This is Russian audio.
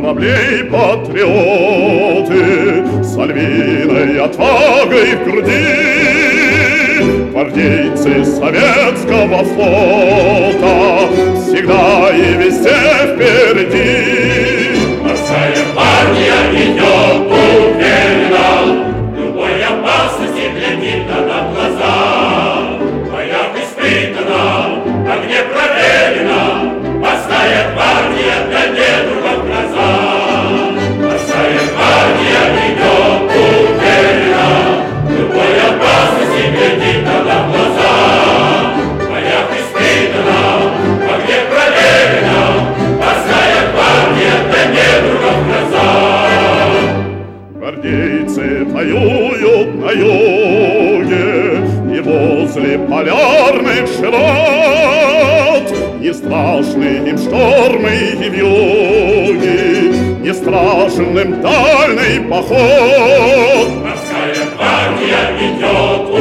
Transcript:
кораблей патриоты с львиной отвагой в груди, гвардейцы советского флота всегда и везде впереди. Морская армия идет уверенно, любой опасности глядит нам в глаза. В боях испытана, в огне проверена, морская гвардия для недругов гроза. Морская гвардия идет уверенно, любой опасности глядит нам в глаза. В боях испытана, в огне проверена, морская гвардия для недругов гроза. Гвардейцы воюют на юге и возле полярных широт. Не страшны им штормы и вьюги, не страшен им дальний поход. Морская гвардия идет